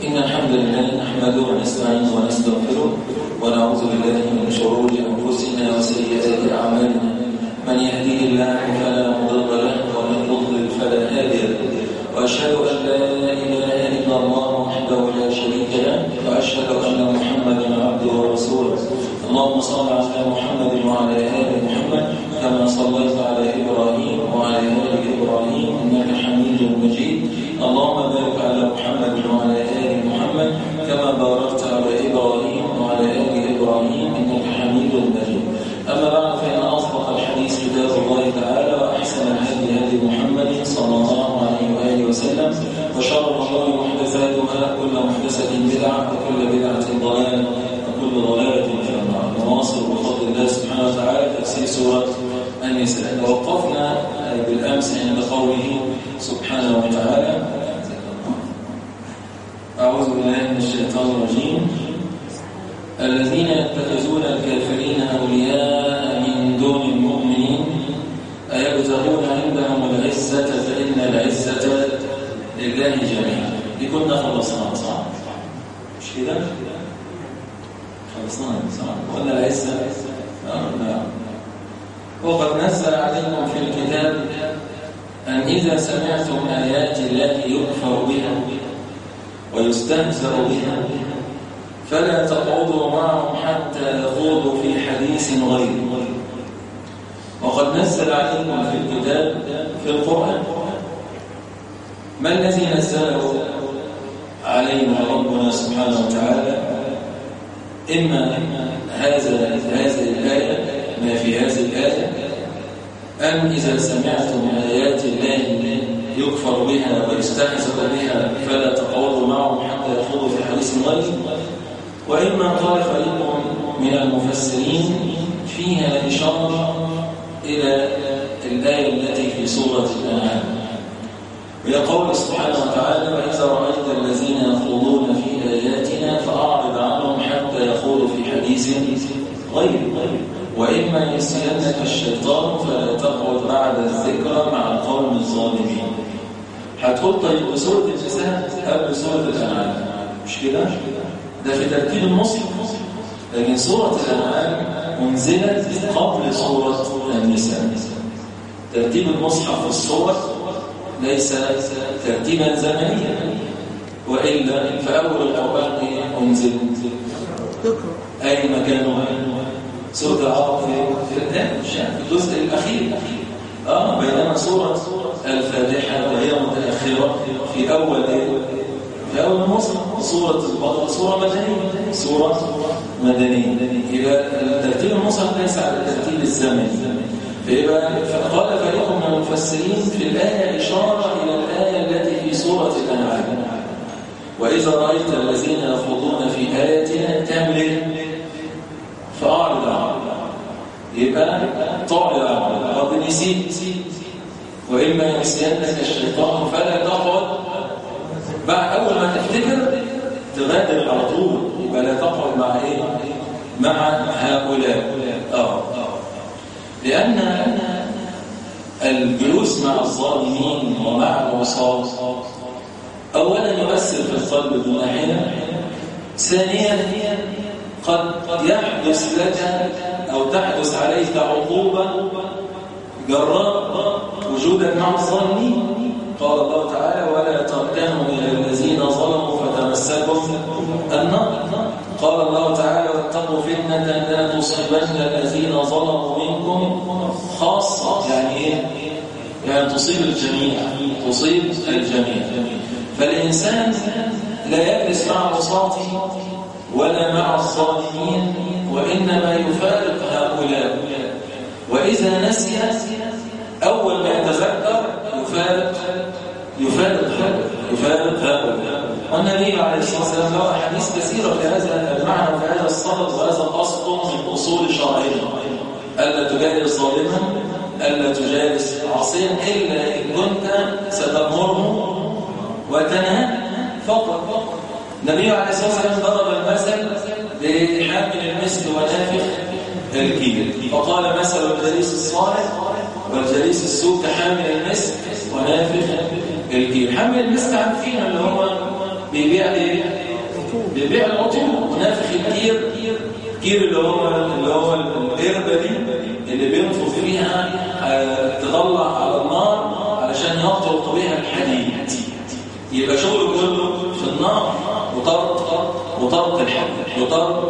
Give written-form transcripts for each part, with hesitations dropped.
إن الحمد لله نحمده ونستعينه ونستغفره ونعوذ بالله من شرور أنفسنا وسيئات أعمالنا. من يهديه الله فلا مضل له ومن يضلل فلا هادي له. وأشهد أن لا إله إلا الله وحده لا شريك له وأشهد أن محمدا عبده ورسوله. اللهم صل على محمد وعلى آل محمد كما صليت على إبراهيم وعلى آل إبراهيم إنك حميد مجيد. اللهم بارك على محمد وعلى آل محمد كما باركت على إبراهيم وعلى آل إبراهيم إنك حميد مجيد. أما بعد فإن أصدق الحديث كتاب الله تعالى وأحسن الهدي هدي محمد صلى الله عليه وآله وسلم وشر الأمور محدثاتها كل محدثة بدعة وكل بدعة ضلالة وكل ضلالة في النار. نواصل بفضل الله سبحانه وتعالى تفسير سورة النساء. توقفنا بالأمس عند قوله سبحانه وتعالى: أعوذ بالله من الشيطان الرجيم. الذين يتخذون الكافرين أولياء من دون المؤمنين أيبتغون عندهم العزة فإن العزة لله جميعا. دي كنا خلصناها صح؟ مش كده؟ خلصناها صح؟ ولا العزة؟ نعم. وقد نزل عليكم في الكتاب أن إذا سمعتم آيات الله يكفر بها ويستهزأ بها فلا تقعدوا معهم حتى يخوضوا في حديث غيره. وقد نزل عليكم في الكتاب في القرآن. ما الذي نزله علينا ربنا سبحانه وتعالى؟ إما هذه الآية، ما في هذه الآية: أن إذا سمعتم آيات الله يكفر بها ويستهزأ بها فلا تقعدوا معهم حتى يخوضوا في حديث غيره. وإما قال فريق من المفسرين فيها إشارة إلى الآية التي في سورة الأنعام، وهي قول سبحانه وتعالى: وإذا رأيت الذين يخوضون في آياتنا فأعرض عنهم حتى يخوضوا في حديث غيره. وإما ينسينك الشيطان فلا تقعد بعد الذكرى مع القوم الظالمين. هتقول طيب سورة النساء قبل سورة الأنعام، مش كده؟ ده في ترتيب المصحف، لكن سورة الأنعام منزلت قبل سورة النساء. ترتيب المصحف في الصور ليس ترتيبا زمنيا، وإلا فأول الأوقات أنزل أي مكانها سورة العرب في الجزء الأخير. بينما سورة الفاتحة وهي متأخرة في أول المصحف. سورة البقرة سورة مدنية. إذا ترتيب المصحف ليس على الترتيب الزمني. فقال فريق من المفسرين في الآية إشارة إلى الآية التي في سورة الأنعام: وإذا رأيت الذين يخوضون في آياتنا تعمل فأعرض عنهم. يبقى تعرض عنهم رب نسيت. وإما ينسينك الشيطان فلا تقعد بعد أول ما تفتكر تغادر على طول. يبقى لا تقعد مع إيه؟ مع هؤلاء. لأن الجلوس مع الظالمين ومع العصاة أولا يؤثر في القلب دون حين. ثانيا قد يحدث لك أو تحدث عليك عقوبة جراء وجودك مع الظالمين. قال الله تعالى: ولا تركنوا إلى الذين ظلموا فتمسكم النار. قال الله تعالى: واتقوا فتنة لا تصيبن الذين ظلموا منكم خاصة. يعني إيه؟ يعني تصيب الجميع. فالإنسان لا يجلس مع العصاة ولا مع الظالمين، وإنما يفارق هؤلاء. وإذا نسي أول ما يتذكر يفارق هؤلاء. والنبي عليه الصلاة والسلام له أحاديث كثيرة في هذا المعنى وفي هذا الصدد وهذا الأصل من أصول شرعية: ألا تجالس ظالما، ألا تجالس عاصيا، إلا إن كنت ستأمره وتنهى فقط. النبي عليه الصلاة والسلام ضرب المثل بحامل المسك ونافخ الكيل، فقال: مثل الجليس الصالح والجليس السوء كحامل المسك ونافخ الكيل. حامل المسك عارفين اللي هو بيبيع ايه؟ بيبيع العطور. ونافخ الكير، الكير اللي هو القربة دي اللي بينفخ فيها تطلع على النار علشان يطرق بها الحديد. يبقى شغله كله في النار وطرق الحديد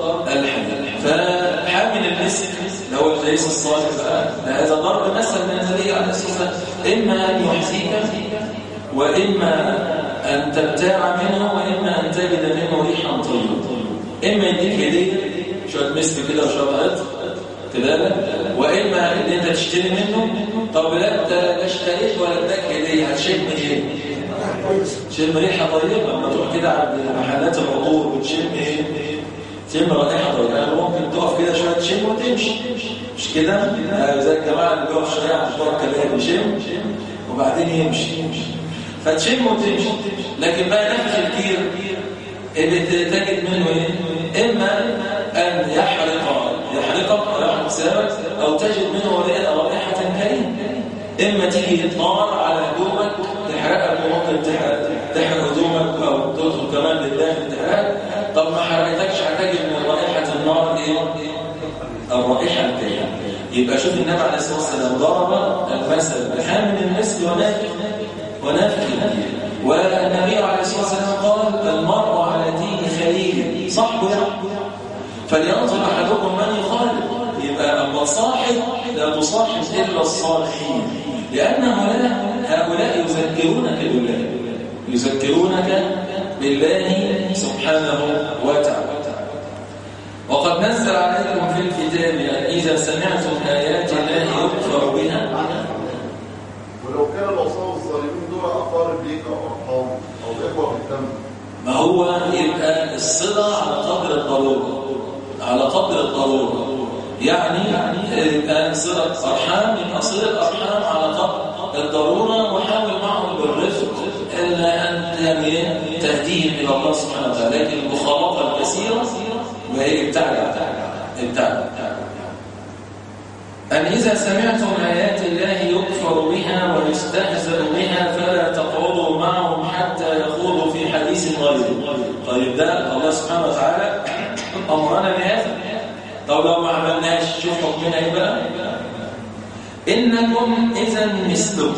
فحامل المسك اللي هو الجيش الصالح بقى هذا ضرب مثل من النبي عليه الصلاه والسلام، اما ان يحزيك واما ان تبتاع منه واما ان تجد منه ريحا طيبه. اما يديك هديه شويه مسك كده وشويه عطر كده، واما ان انت تشتري منه. طب لا انت لا اشتريت ولا اداك هديه، هتشم ايه؟ تشم ريحه طيبه. لما تروح كده عند محلات العطور وتشم ايه؟ تشم رائحه طيبه. يعني ممكن تقف كده شويه تشم وتمشي، مش كده؟ زي الجماعه اللي بيقفوا شويه عند بتوع الكباب يشم وبعدين يمشي، فتشم وتمشي. لكن بقى نفخ الكير اللي تجد منه ايه؟ اما ان يحرقك سبب، او تجد منه رائحه كريمه. اما تيجي نار على هدومك تحرقك، وممكن تحرق هدومك او تدخل كمان للداخل تحرقك. طب ما حرقتكش هتجد من رائحه النار ايه؟ الرائحه الكريمه. يبقى شوف النبي عليه الصلاه والسلام ضرب المثل بحامل المسك ونافخ الكير. والنبي عليه الصلاه والسلام قال المرء على دين خليله، صاحبه فلينظر احدكم من يخالف. يبقى اما تصاحب لا تصاحب الا الصالحين، لان هؤلاء يذكرونك بالله سبحانه وتعالى. وقد نزل عليكم في الكتاب أن إذا سمعتم آيات الله يكفر بها. ولو كان الأصحاب الظالمين دول أقارب ليك أو أرحام أو إخوة بالدم، ما هو يبقى الصلة على قدر الضرورة. يعني يبقى صلة أرحام، يبقى صلة أرحام على قدر الضرورة، وحاول معهم بالرفق إلا أن تهديهم إلى الله سبحانه وتعالى. لكن المخالطة الكثيرة وهي ابتعد. أن إذا سمعتم آيات الله يكفر بها ويستهزأ بها فلا تقعدوا معهم حتى يخوضوا في حديث غيره. طيب ده الله سبحانه وتعالى أمرنا بهذا. طب لو ما عملناش شوف حكمنا ايه بقى؟ إنكم إذا مثلهم.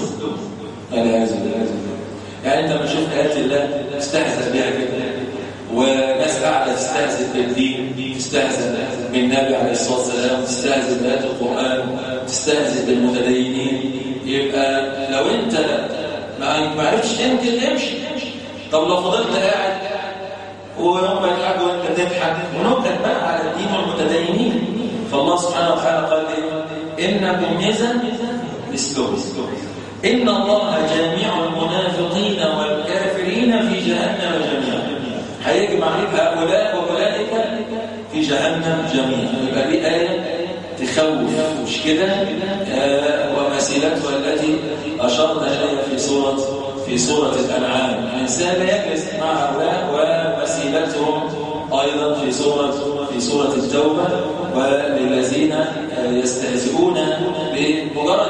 يعني أنت ما تشوف آيات الله تستهزأ بها كده، وناس قاعدة تستهزئ بالدين، تستهزئ بالنبي عليه الصلاة والسلام، تستهزئ بآيات القرآن، تستهزئ بالمتدينين. يبقى لو أنت ما عرفتش امشي. طب لو فضلت قاعد وهم يضحكوا وانت تضحك ونكت بقى على الدين والمتدينين. فالله سبحانه وتعالى قال ايه؟ إنكم إذا مثلهم. إن الله جامع المنافقين والكافرين في جهنم جميعا. هيجمع هؤلاء وأولئك في جهنم جميعا. يبقى دي آية تخوف، مش كده؟ ومثيلتها التي أشرنا إليها في سورة الأنعام. الإنسان لا يجلس مع هؤلاء، ومثيلتهم أيضا في سورة التوبة. وللذين يستهزئون بمجرد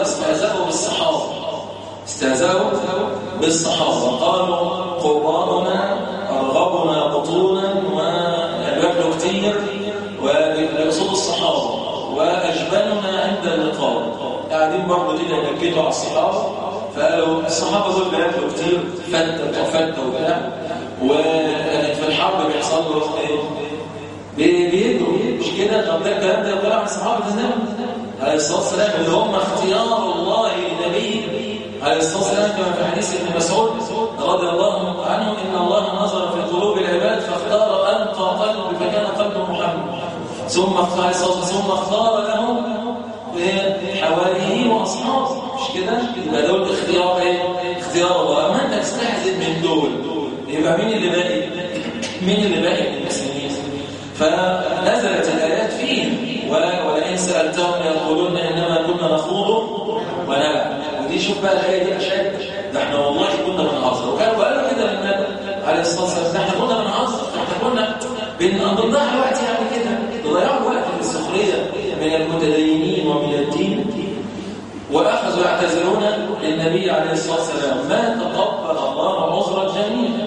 استهزأوا بالصحابة قالوا قرآننا أرغبنا بطونا وأبيض كتير وبيقصدوا الصحابة وأجبننا عند اللقاء. قاعدين برضه كده ينكتوا على الصحابة، فقالوا الصحابة دول بياكلوا كتير فتة وبتاع، وكانت في الحرب بيحصل له ايه؟ بيجروا، مش كده؟ طب ده الكلام ده يقول عن صحابة النبي عليه الصلاة والسلام اللي هم اختيار الله لنبيه عليه الصلاة والسلام، كما في حديث ابن مسعود رضي الله عنه إن الله نظر في قلوب العباد فاختار أنقى قلب فكان قلب محمد، ثم اختار لهم حواليه وأصحابه، مش كده؟ يبقى دول اختيار ايه؟ اختيار الله. أما أنت تستحزن من دول يبقى مين اللي باقي من المسلمين؟ فنزلت الآيات فيهم ولئن سألتهم يقولون إنما كنا نخوض ونلعب. ودي شوف بقى الآية دي أشد، ده احنا والله كنا بنهزر. وقالوا كده للنبي عليه الصلاة والسلام، ده احنا كنا بنهزر، احنا كنا بنضيع الوقت يعني كده، بنضيع الوقت بالسخرية من المتدينين ومن الدين. وأخذوا يعتذرون للنبي عليه الصلاة والسلام ما تقبل الله عذر الجميع، لا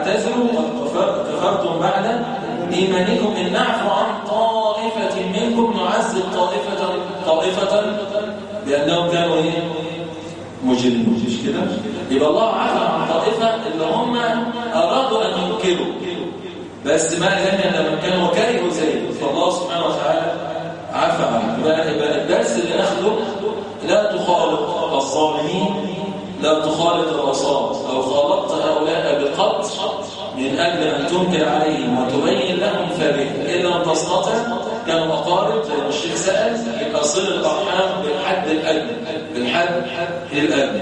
تعتذروا كفرتم بعد إيمانكم إن نعفو عن طائفة منكم نعذب طائفة بأنهم كانوا مجرمين. مش كده؟ يبقى الله عفى عن طائفة اللي هم أرادوا أن ينكروا، بس ما لم لما كانوا كرهوا ذلك فالله سبحانه وتعالى عفى عنه. يبقى الدرس اللي ناخده لا تخالط الظالمين، لا تخالط الرصاص. لو خالطت هؤلاء بقطع من أجل أن تنكر عليهم وتبين لهم فبه إلا أن تستطع كانوا أقارب زي ما الشيخ سأل، يبقى صلة الأرحام بالحد الأدنى، بالحد الأدنى.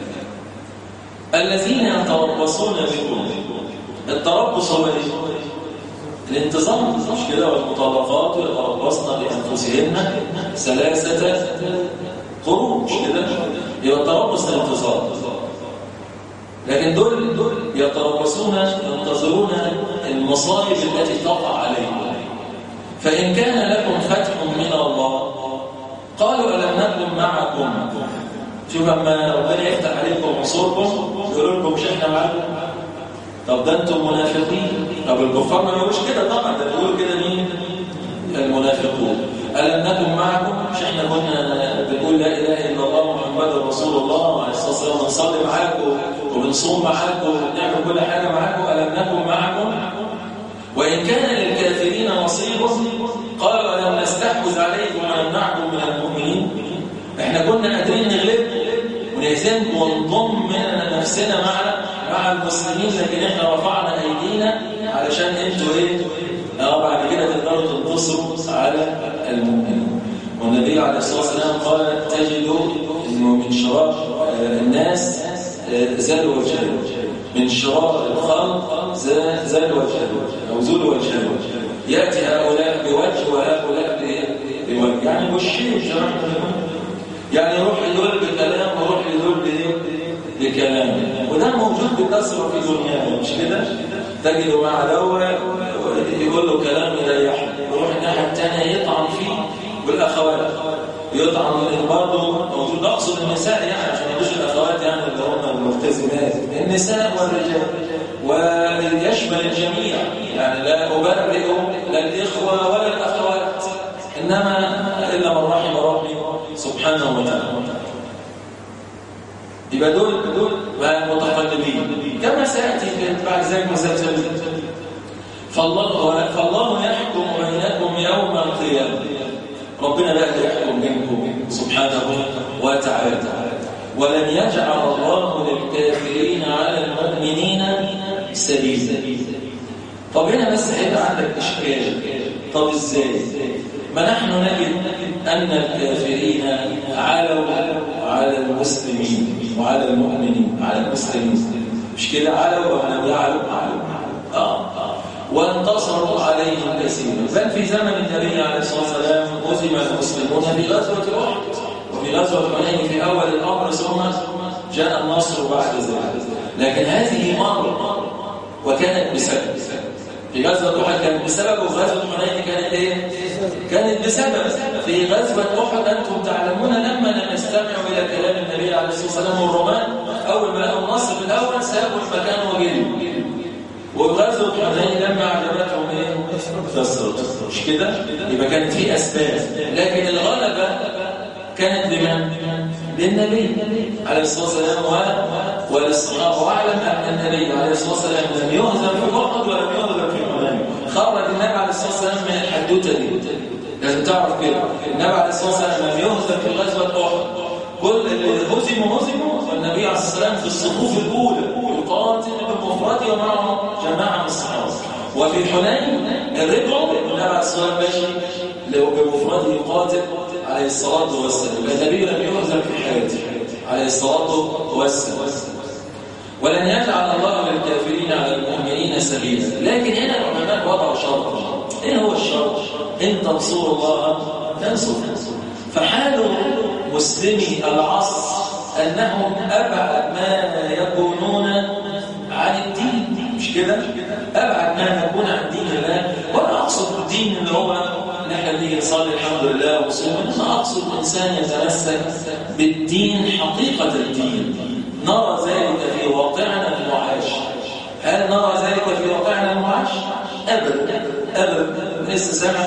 الذين يتربصون بكم، التربص هو الانتظام، مش كده؟ والمطلقات يتربصن بأنفسهن 3 قروء، مش كده؟ يبقى التربص الانتظام. لكن دول يتربصون ينتظرون المصائب التي تقع عليهم. فإن كان لكم فتح من الله قالوا ألم نكن معكم. شوف لما ربنا يفتح عليكم عصوركم يقولوا لكم مش احنا معكم؟ طب ده انتم منافقين. طب الكفار ما يقولوش كده طبعا، ده بيقولوا كده مين؟ المنافقون. ألم نكن معكم؟ مش احنا كنا بنقول لا إله إلا الله محمد رسول الله عليه الصلاة والسلام، ونصلي معاكم وبنصوم معاكم وبنعمل كل حاجة معاكم؟ ألم نكن معكم؟ وإن كان للكافرين نصيب قالوا ألم نستحوذ عليكم ونمنعكم من المؤمنين؟ احنا كنا قادرين نغلبكم ونهزمكم ونضم مننا نفسنا مع المسلمين، لكن احنا رفعنا أيدينا علشان انتوا بعد كده تقدروا تنتصروا على المؤمنين. والنبي عليه الصلاة والسلام قال تجدوا انه من شرار الناس زال وجهه، من شرار الخلق زال وجهه أو زول وجهه، يأتي هؤلاء بوجه وهؤلاء بوجه، يعني وشين يعني يروح لدول بكلام ويروح لدول بكلام، وده موجود بكثرة في دنيانا، مش كده؟ تجده مع دوا يقول له كلام يريحه، يروح الناحية الثانية يطعن فيه، والأخوات يطعن برضه موجود. أقصد النساء يعني عشان يقولش الأخوات يعني اللي هم الملتزمات، النساء والرجال، ويشمل الجميع، يعني لا أبرئ لا الإخوة ولا الأخوات، إنما إلا من رحم ربي سبحانه وتعالى. يبقى دول متقلبين كما سيأتي بعد ذلك مسلسل. فالله يحكم بينكم يوم القيامة، ربنا لا يحكم بينكم سبحانه وتعالى. ولن يجعل الله للكافرين على المؤمنين سبيلا. طب هنا بس هيبقى عندك إشكال، طب إزاي؟ ما نحن نجد أن الكافرين علوا على المسلمين وعلى المؤمنين، على المسلمين، مش كده؟ علوا ولم يعلوا وانتصروا عليهم كثيرا. بل في زمن النبي عليه الصلاة والسلام هزم المسلمون في غزوة أحد وفي غزوة حنين في أول الأمر، ثم جاء النصر بعد ذلك. لكن هذه مرة وكانت بسبب. في غزوة أحد كانت بسبب، وفي غزوة حنين كانت إيه؟ كانت بسبب. في غزوة أحد أنتم تعلمون لما لم يستمعوا إلى كلام النبي عليه الصلاة والسلام والرومان أول ما لقوا النصر في الأول سابوا المكان وجروا. وغزوة حنين لما عجبتهم كسرت، مش كده؟ يبقى كانت في أسباب، لكن الغلبة كانت لمن؟ للنبي عليه الصلاة والسلام وللصحابة. واعلم أن النبي عليه الصلاة والسلام لم يهزم في أحد ولم يهزم في حنين. خرج النبي عليه الصلاة والسلام من الحدوتة دي، لازم تعرف كده. النبي عليه الصلاة والسلام لم يهزم في غزوة أحد، كل اللي هزموا والنبي عليه الصلاة والسلام في الصفوف الأولى يقاتل بمفرده ومعه جماعة من الصحابة. وفي حنين رجعوا النبي عليه الصلاة والسلام ماشي لو بمفرده يقاتل عليه الصلاة والسلام. النبي لم يهزم في حياته عليه الصلاة والسلام. ولن يجعل الله للكافرين على المؤمنين سبيلا. لكن هنا العلماء وضعوا شرطا. ايه هو الشرط؟ ان تنصروا الله تنصروا. فحال مسلمي العصر أنهم أبعد ما يكونون عن الدين، مش كده؟ أبعد ما نكون عن دين الله. وأنا أقصد الدين اللي هو نحن نيجي نصلي الحمد لله ونصوم، أنا أقصد إنسان يتمسك بالدين حقيقة الدين، نرى ذلك في واقعنا المعاش. هل نرى ذلك أبدا أبدا. لسه سامع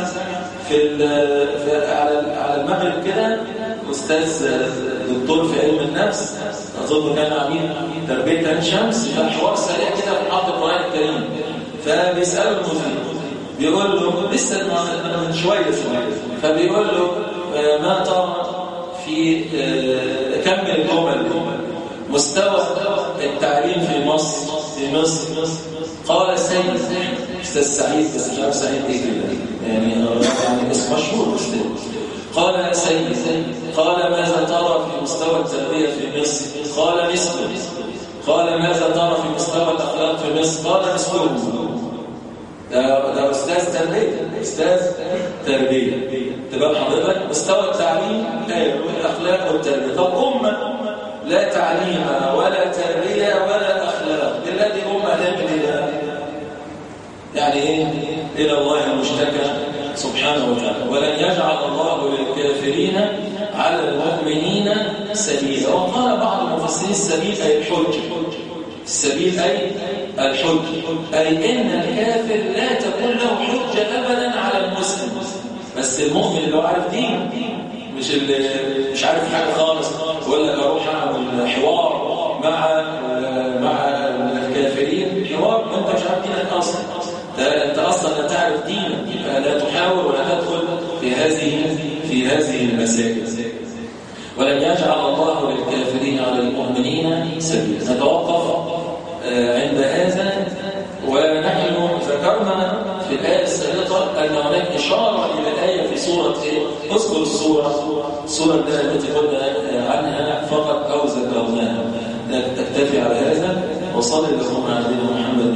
على المغرب كده أستاذ دكتور في علم النفس، أظن كان عميد تربية عين شمس، كان حوار سريع كده في حلقة القرآن الكريم، فبيسأله المذيع بيقول له لسه من شوية فبيقول له ما ترى في كمل الجمل مستوى التعليم في مصر قال سيد أستاذ سعيد، بس مش عارف سعيد ايه كده يعني اسم مشهور أستاذ. قال سيد قال ماذا ترى في مستوى التربية في مصر؟ قال مثله. قال ماذا ترى في مستوى الأخلاق في مصر؟ قال مثله. ده أستاذ تربية، أستاذ تربية. تبقى حضرتك مستوى التعليم والأخلاق والتربية. طب أمة لا تعليم ولا تربية ولا أخلاق، الذي أمة هنعمل يعني إيه؟ إلى الله المشتكى سبحانه وتعالى. ولن يجعل الله للكافرين على المؤمنين سبيلا. وقال بعض المفسرين السبيل أي الحج، السبيل أي الحج، أي إن الكافر لا تكون له حجة أبدا على المسلم، بس المؤمن اللي هو عارف دين، مش عارف حاجة خالص، ولا أروح أعمل حوار مع الكافرين، حوار وأنت مش عارف دينك أصلا، أنت أصلا لا تعرف دينك، لا تحاول ولا تدخل في هذه المسائل. ولن يجعل الله للكافرين على المؤمنين سبيلا. نتوقف عند هذا. ونحن ذكرنا في الآية السابقة أن هناك إشارة إلى الآية في سورة اذكر السورة التي قلنا عنها فقط أو ذكرناها. نكتفي على هذا. وصلى اللهم على نبينا محمد